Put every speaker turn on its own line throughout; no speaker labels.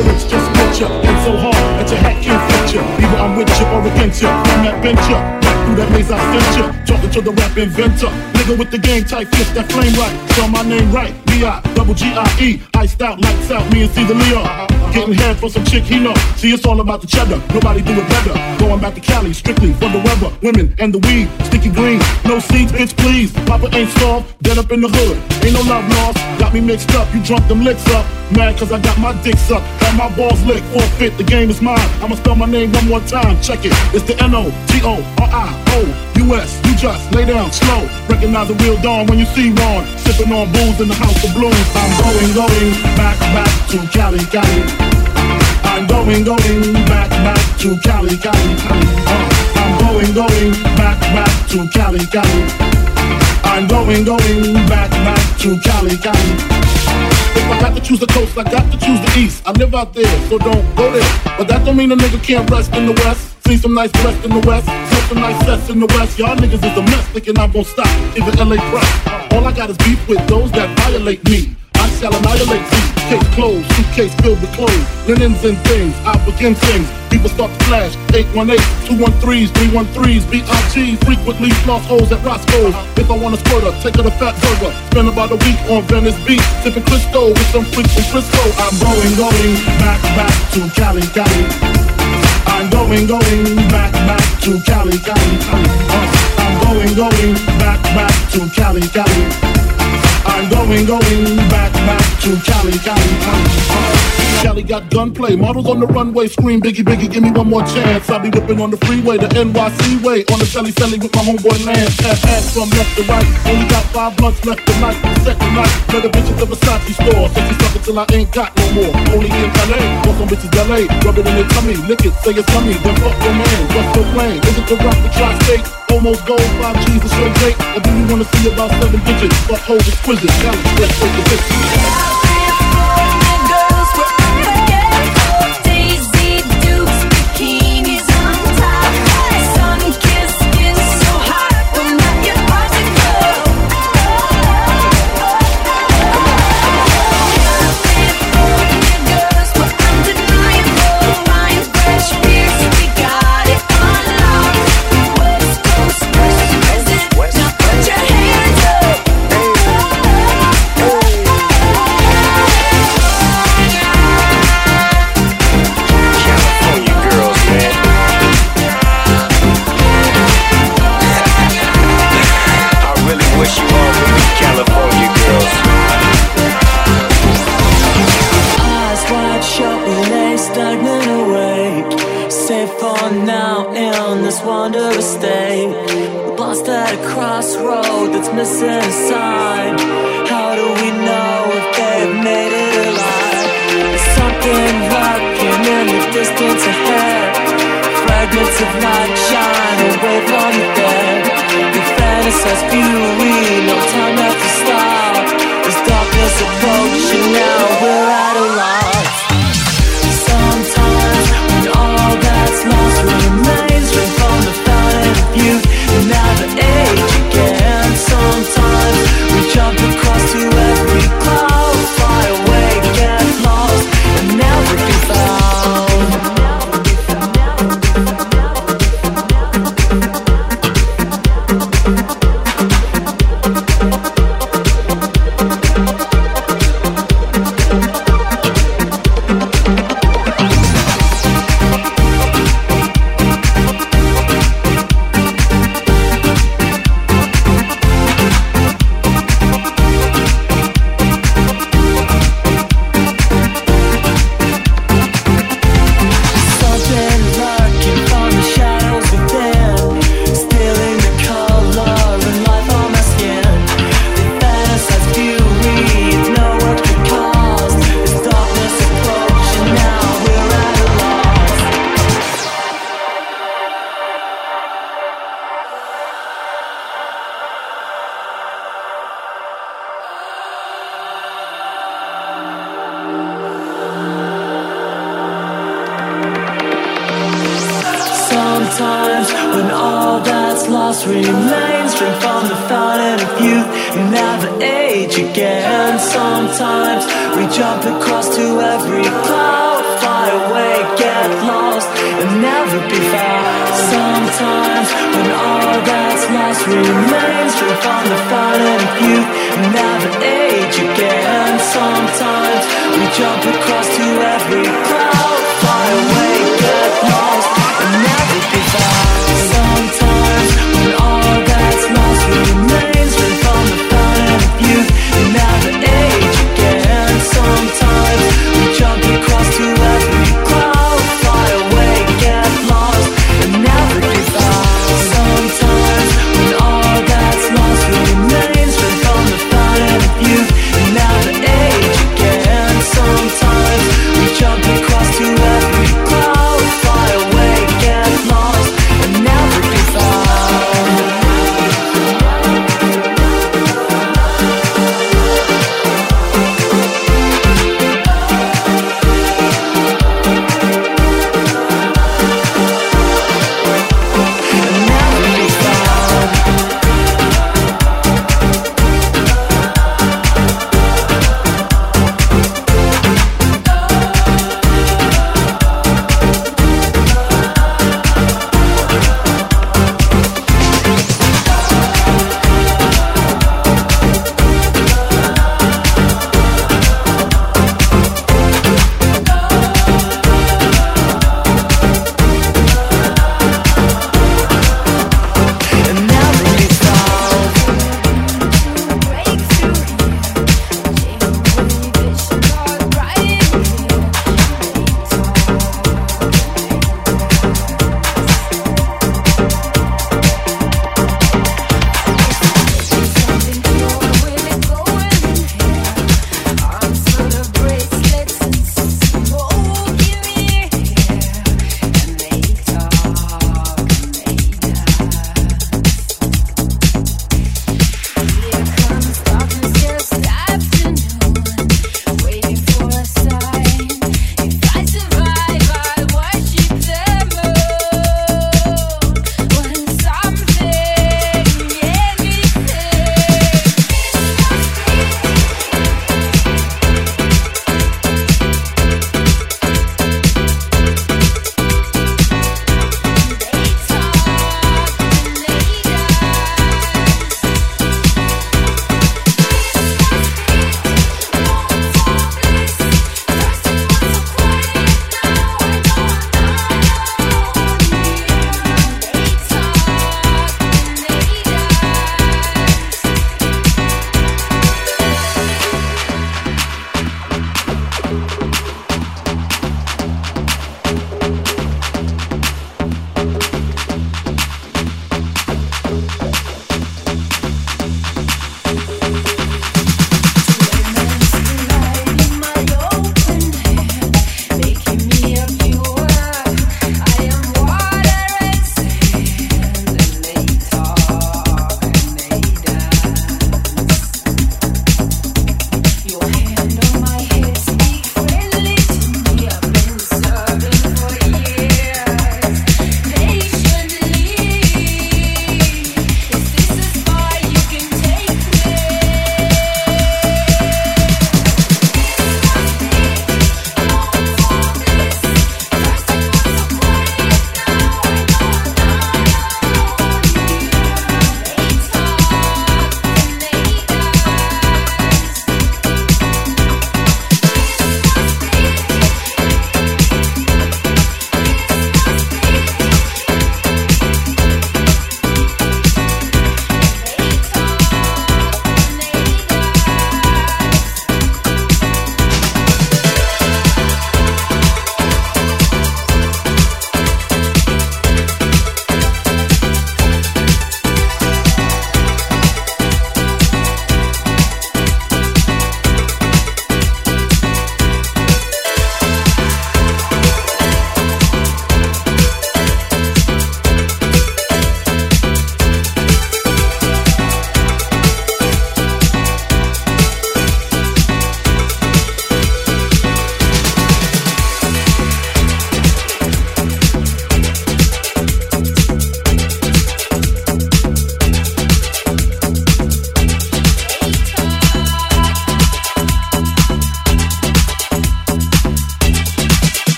lyrics just spit ya. And so hard that your hat can't fit ya. Either I'm with ya or against ya. I'm that bench ya. Through that maze I sent ya. Talking to the rap inventor. Nigga with the game tight fist, that flame right. Spell my name right. B-I-double-G-I-E. Iced out, lights out, me and Caesar Leo. Getting head for some chick he know. See, it's all about the cheddar. Nobody do it better. Going back to Cali, strictly for the weather. Women and the weed, sticky green. No seeds, bitch, please. Papa ain't soft, dead up in the hood. Ain't no love lost. Got me mixed up, you drunk them licks up. Mad cause I got my dick sucked. Got my balls licked, forfeit, the game is mine. I'ma spell my name one more time, check it. It's the N-O-T-O-R-I-O-U-S. You just lay down slow. Recognize a real dawn when you see one. Sipping on booze in the house of blues. I'm going back to Cali, Cali. I'm going back to Cali, Cali, Cali. I'm going back to Cali, Cali. I'm going back to Cali, Cali. If I got to choose the coast, I got to choose the east. I live out there, so don't go there. But that don't mean a nigga can't rest in the west. See some nice rest in the west, smoke some nice sets in the west. Y'all niggas is a mess, thinking I'm gon' stop. Even LA press. All I got is beef with those that violate me. I shall annihilate these. Case closed, suitcase filled with clothes, linens and things. I begin things. People start to flash. 818-213s, 313s, B.I.G. Frequently lost holes at Roscoe's. If I want a squirter, take her to Fat Burger. Spend about a week on Venice Beach, sipping Crisco with some freaks from Frisco. I'm going back to Cali, Cali. I'm going back to Cali, Cali, Cali. I'm going back to Cali, Cali. I'm going back to Cali, Cali, Cali. Cali got gunplay, models on the runway scream Biggie, Biggie, give me one more chance. I'll be whipping on the freeway, the NYC way, on the celly with my homeboy Lance. Ass from left to right, only got 5 blunts left tonight. Second night, let the bitches at Versace store. Sexy stuff until I ain't got no more. Only in LA, want some bitches LA. Rub it in their tummy, lick it, say it's tummy. Then fuck your man, what's your plan? Is it to rock the tri-state? Almost gold, 5 G's is so great. Or do you wanna see about 7 digits? Fuck hoes exquisite, Cali, let's break the bitch.
Missing a sign. How do we know if they've made it alive? There's something lurking in the distance ahead. Fragments of light shine away from the bed. We fantasize fury, no time left to stop. There's darkness approaching, now we're at a loss. Sometimes when all that's lost remains, drink from the fountain of youth and never age again. Sometimes we jump across to every cloud, fly away, get lost, and never be found. Sometimes when all that's lost remains, drink from the fountain of youth and never age again. Sometimes we jump across to every cloud, remains from the fountain of youth and never age again. Sometimes we jump across to every cloud, fly away, get lost, and never give up. Sometimes when all that's lost remains from the fountain of youth and never age again. Sometimes we jump across to every cloud, fly away, get lost, and never give up. Sometimes when all that's lost remains from the fountain of youth and never age again. Sometimes we jump across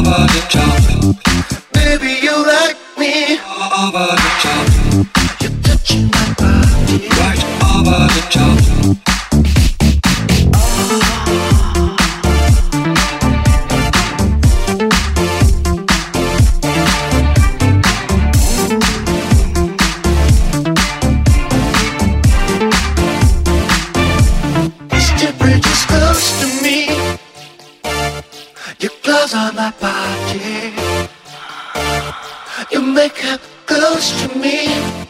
over the top.
Baby, you like me
Over the top.
You're touching my body
Right over the top.
On my body, your makeup close to me.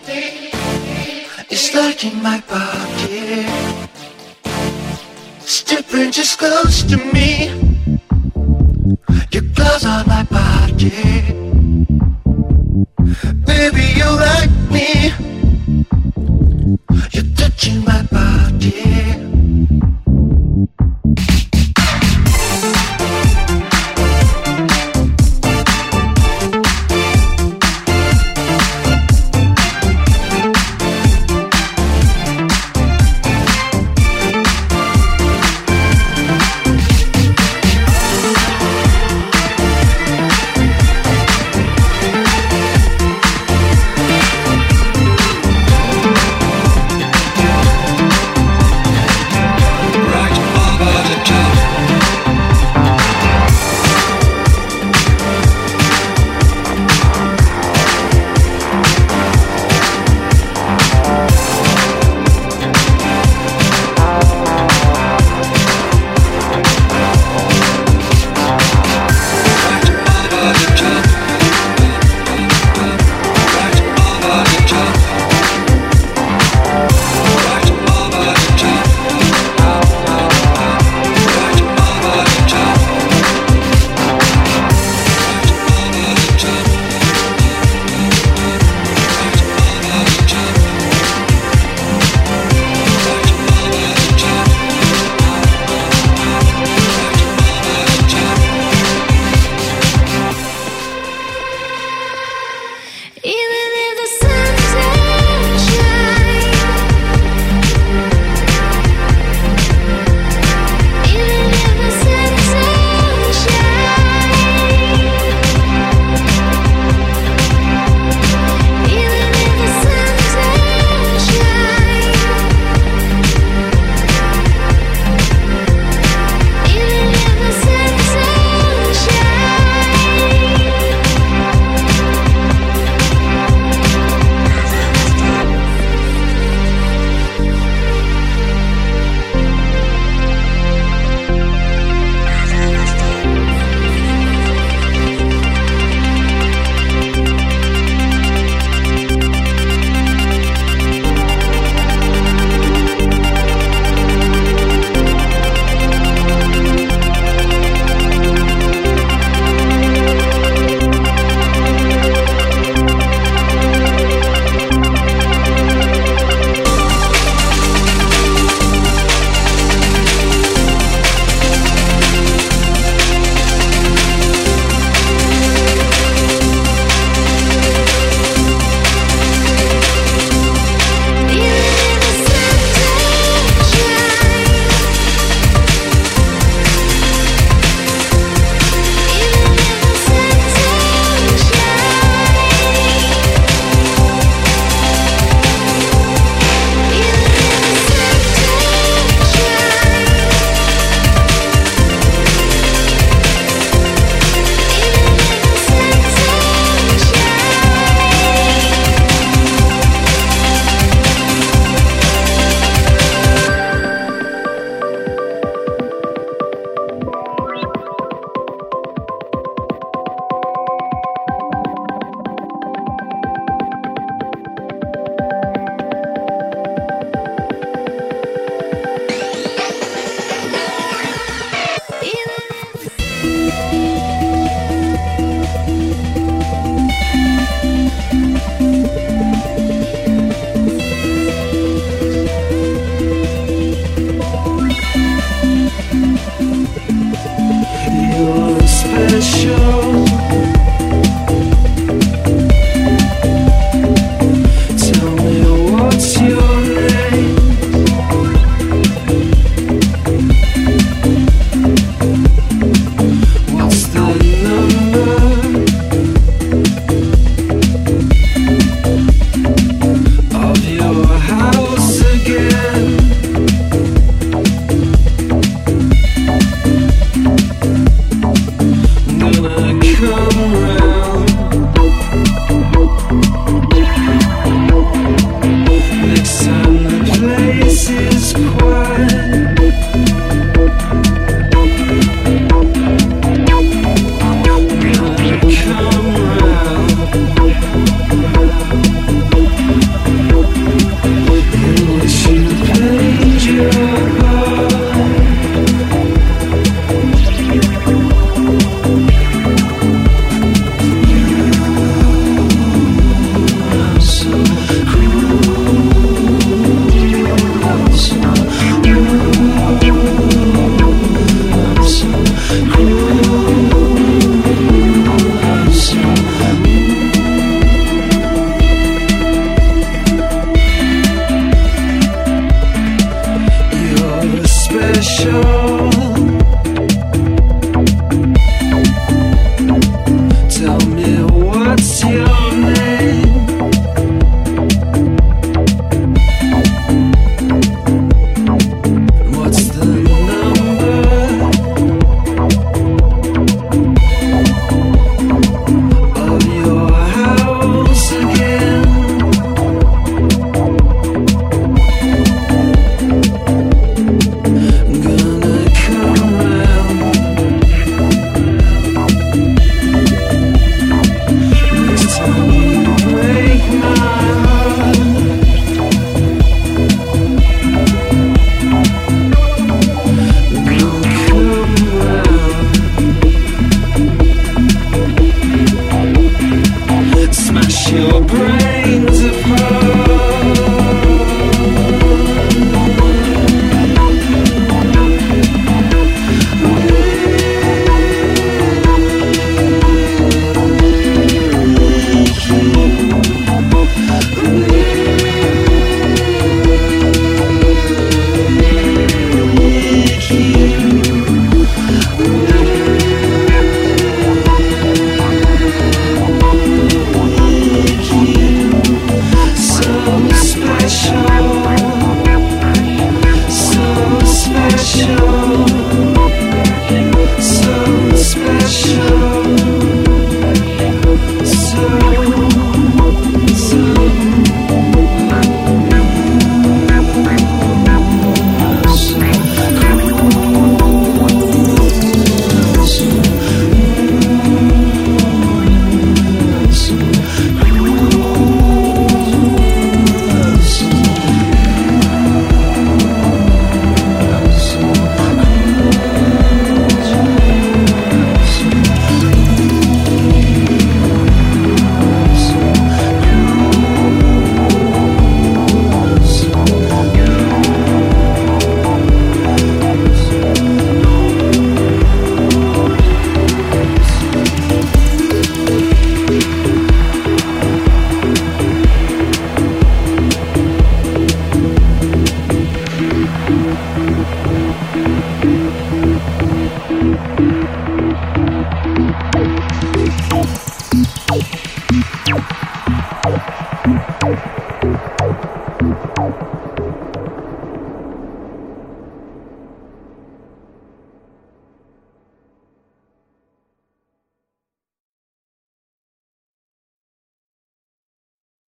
It's lighting my body. Stepping just close to me. Your clothes on my body. Baby, you like me. You're touching my body.